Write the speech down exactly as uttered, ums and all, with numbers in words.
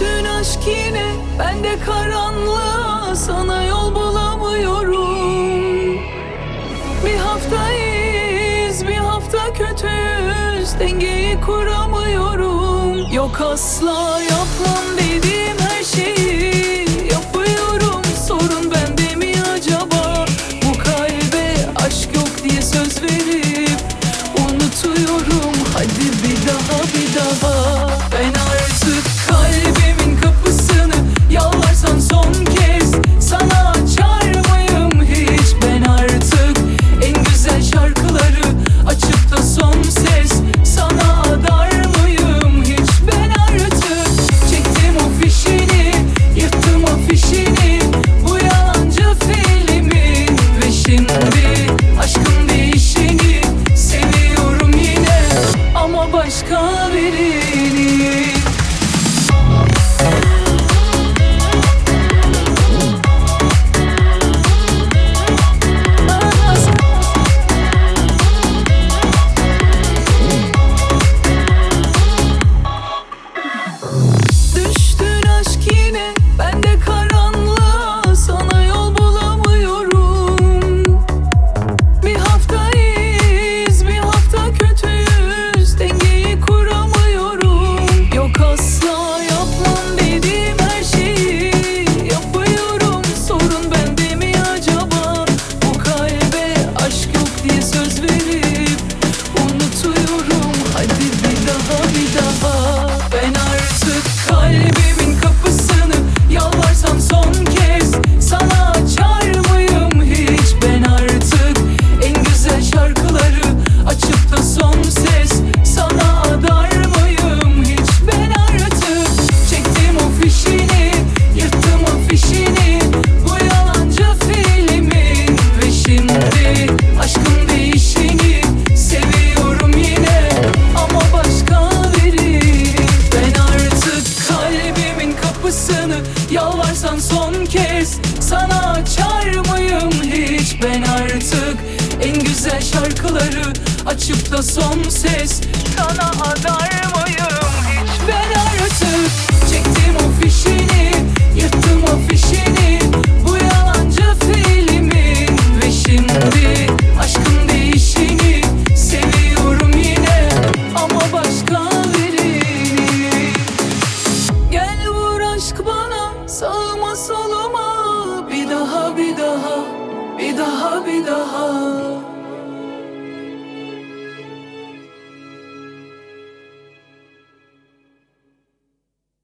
Düştün aşk yine, ben de karanlığa, sana yol bulamıyorum. Bir hafta iyiyiz, bir hafta kötüyüz, dengeyi kuramıyorum. Yok asla yapmam dediğim her şeyi yapıyorum. Sorun bende mi acaba? Bu kalbe aşk yok diye söz verip unutuyorum. Hadi bir daha bir daha. Ben artık kalbimin kapısını yalvarsan son kez sana açar mıyım hiç? Ben artık en güzel şarkıları açıp da son ses sana adar mıyım hiç? Ben artık çektim o fişini, yırttım afişini, bu yalancı filmin. Ve şimdi aşkın değişini seviyorum yine, ama başka birini. Düştün aşk yine, ben de karanlığa, sana yol bulamıyorum. Bir hafta iyiyiz, bir hafta kötüyüz, dengeyi kuramıyorum. Yok asla yapmam dediğim her şeyi yapıyorum. Sorun bende mi acaba? Bu kalbe aşk yok diye söz verip unutuyorum. Hadi bir daha bir daha. Ben artık kalbimin kapısını yalvarsam son kez sana açar mıyım hiç? Ben artık en güzel şarkıları açıp da son ses sana adar mıyım hiç? Ben artık çektim o fişini, yırttım afişini, bu yalancı filmin. Ve şimdi aşkın değişini seviyorum yine, ama başka biri. Ben artık kalbimin kapısını yalvarsan son kez sana açar mıyım hiç? Ben artık en güzel şarkıları açıp da son ses sana adar mıyım hiç? Ben artık çektim o fişini, yırttım afişini, bu yalancı filmin. Ve şimdi aşkın değişini seviyorum yine, ama başka birini. Gel vur aşk bana, sağıma soluma, bir daha bir daha, bir daha bir daha.